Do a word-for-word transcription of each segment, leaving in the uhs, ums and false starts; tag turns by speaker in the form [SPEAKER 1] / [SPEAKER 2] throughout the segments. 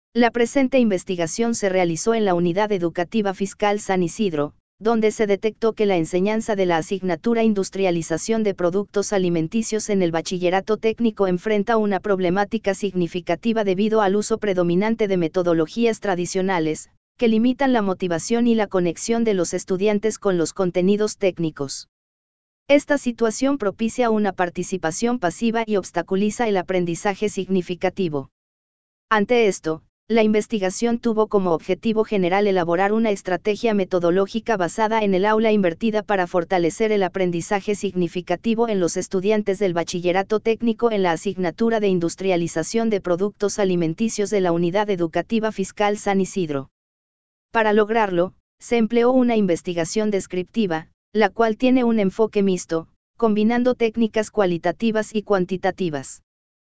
[SPEAKER 1] La presente investigación se realizó en la Unidad Educativa Fiscal San Isidro, donde se detectó que la enseñanza de la asignatura Industrialización de Productos Alimenticios en el bachillerato técnico enfrenta una problemática significativa debido al uso predominante de metodologías tradicionales, que limitan la motivación y la conexión de los estudiantes con los contenidos técnicos. Esta situación propicia una participación pasiva y obstaculiza el aprendizaje significativo. Ante esto, la investigación tuvo como objetivo general elaborar una estrategia metodológica basada en el aula invertida para fortalecer el aprendizaje significativo en los estudiantes del bachillerato técnico en la asignatura de Industrialización de Productos Alimenticios de la Unidad Educativa Fiscal San Isidro. Para lograrlo, se empleó una investigación descriptiva, la cual tiene un enfoque mixto, combinando técnicas cualitativas y cuantitativas.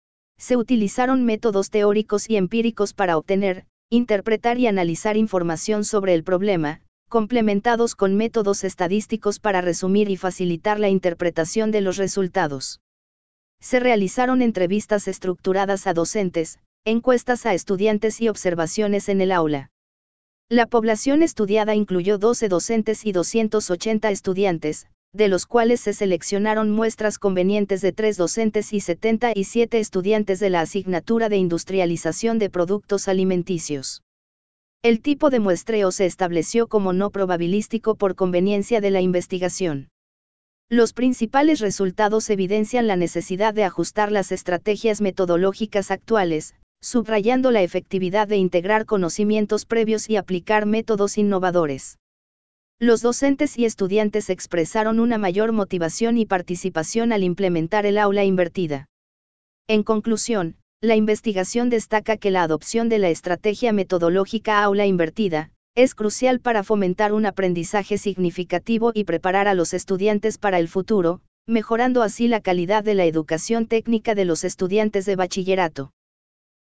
[SPEAKER 1] Se utilizaron métodos teóricos y empíricos para obtener, interpretar y analizar información sobre el problema, complementados con métodos estadísticos para resumir y facilitar la interpretación de los resultados. Se realizaron entrevistas estructuradas a docentes, encuestas a estudiantes y observaciones en el aula. La población estudiada incluyó doce docentes y doscientos ochenta estudiantes, de los cuales se seleccionaron muestras convenientes de tres docentes y setenta y siete estudiantes de la asignatura de Industrialización de Productos Alimenticios. El tipo de muestreo se estableció como no probabilístico por conveniencia de la investigación. Los principales resultados evidencian la necesidad de ajustar las estrategias metodológicas actuales, subrayando la efectividad de integrar conocimientos previos y aplicar métodos innovadores. Los docentes y estudiantes expresaron una mayor motivación y participación al implementar el aula invertida. En conclusión, la investigación destaca que la adopción de la estrategia metodológica aula invertida es crucial para fomentar un aprendizaje significativo y preparar a los estudiantes para el futuro, mejorando así la calidad de la educación técnica de los estudiantes de bachillerato.